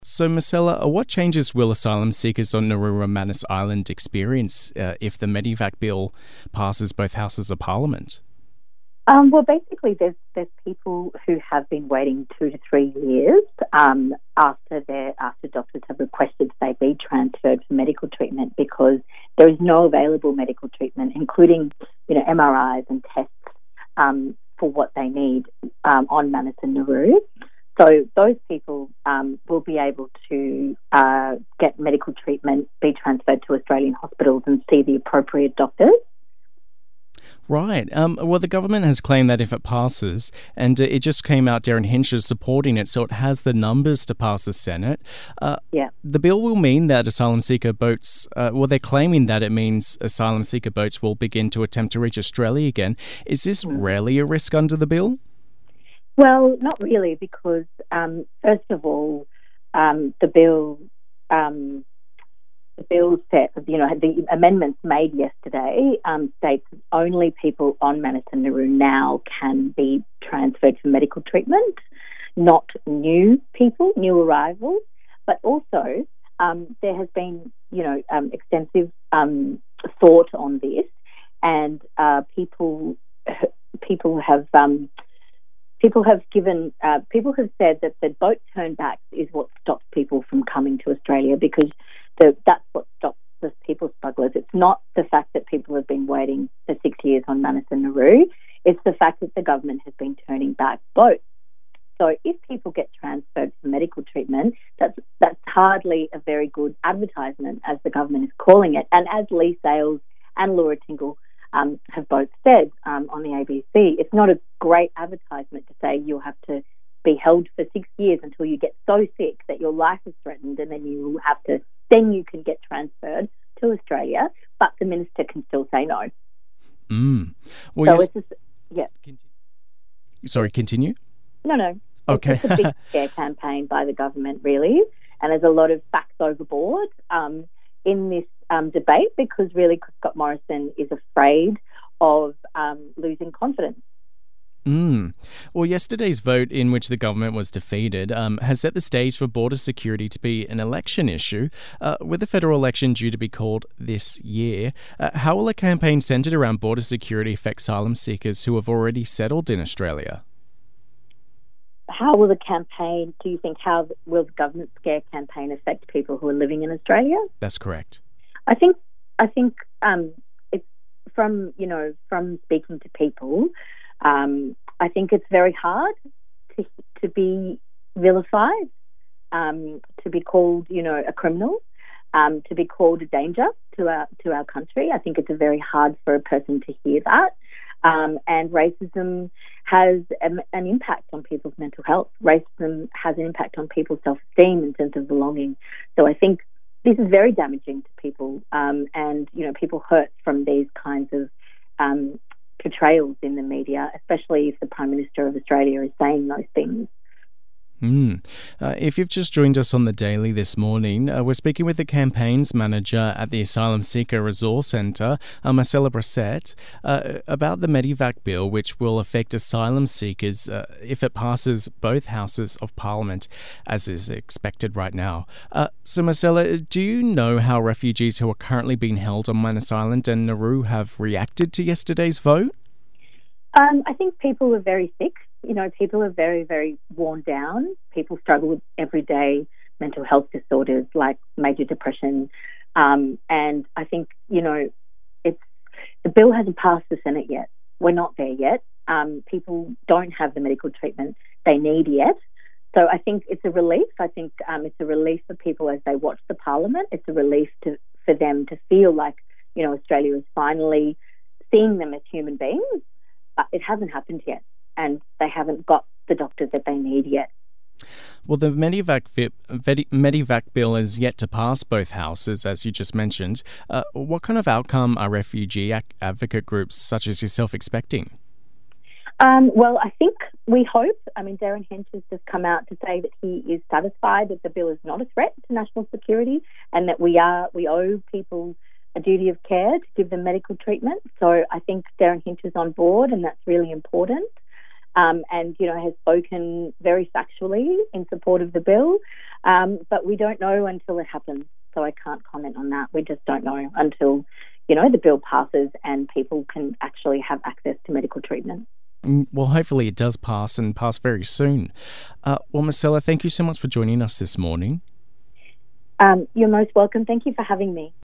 So, Marcella, what changes will asylum seekers on Nauru and Manus Island experience if the Medivac bill passes both houses of Parliament? Well, basically, there's people who have been waiting 2 to 3 years after doctors have requested they be transferred for medical treatment because there is no available medical treatment, including MRIs and tests for what they need on Manus and Nauru. So those people will be able to get medical treatment, be transferred to Australian hospitals and see the appropriate doctors. Right. Well, the government has claimed that if it passes, and it just came out, Darren Hinch is supporting it, so it has the numbers to pass the Senate. The bill will mean that asylum seeker boats, they're claiming that it means asylum seeker boats will begin to attempt to reach Australia again. Is this really a risk under the bill? Well, not really, because first of all, the bill set, the amendments made yesterday states only people on Manus and Nauru now can be transferred for medical treatment, not new people, new arrivals. But also, there has been, extensive thought on this, and people have said that the boat turnbacks is what stops people from coming to Australia because that's what stops the people smugglers. It's not the fact that people have been waiting for 6 years on Manus and Nauru. It's the fact that the government has been turning back boats. So if people get transferred for medical treatment, that's hardly a very good advertisement, as the government is calling it. And as Lee Sales and Laura Tingle have both said on the ABC, it's not a great advertisement to say you'll have to be held for 6 years until you get so sick that your life is threatened, and then you can get transferred to Australia, but the minister can still say no. Well, so it's just, yeah. Sorry, continue? No. Okay. It's a big scare campaign by the government, really, and there's a lot of facts overboard in this debate because really Scott Morrison is afraid of losing confidence. Well, yesterday's vote, in which the government was defeated, has set the stage for border security to be an election issue. With the federal election due to be called this year, how will a campaign centred around border security affect asylum seekers who have already settled in Australia? How will the government scare campaign affect people who are living in Australia? That's correct. I think it's from speaking to people. I think it's very hard to be vilified, to be called, a criminal, to be called a danger to our country. I think it's very hard for a person to hear that. And racism has an impact on people's mental health. Racism has an impact on people's self-esteem and sense of belonging. So I think this is very damaging to people, and people hurt from these kinds of portrayals in the media, especially if the Prime Minister of Australia is saying those things. If you've just joined us on The Daily this morning, we're speaking with the campaigns manager at the Asylum Seeker Resource Centre, Marcella Brissett, about the Medivac bill, which will affect asylum seekers if it passes both houses of Parliament, as is expected right now. So, Marcella, do you know how refugees who are currently being held on Manus Island and Nauru have reacted to yesterday's vote? I think people are very sick. People are very, very worn down. People struggle with everyday mental health disorders like major depression. And I think, the bill hasn't passed the Senate yet. We're not there yet. People don't have the medical treatment they need yet. So I think it's a relief. I think it's a relief for people as they watch the Parliament. It's a relief for them to feel like, Australia is finally seeing them as human beings. But it hasn't happened yet, and they haven't got the doctors that they need yet. Well, the Medivac bill is yet to pass both houses, as you just mentioned. What kind of outcome are refugee advocate groups such as yourself expecting? Well, I think we hope. Darren Hinch has just come out to say that he is satisfied that the bill is not a threat to national security and that we owe people a duty of care to give them medical treatment. So I think Darren Hinch is on board, and that's really important. And has spoken very factually in support of the bill. But we don't know until it happens. So I can't comment on that. We just don't know until, the bill passes and people can actually have access to medical treatment. Well, hopefully it does pass and pass very soon. Well, Marcella, thank you so much for joining us this morning. You're most welcome. Thank you for having me.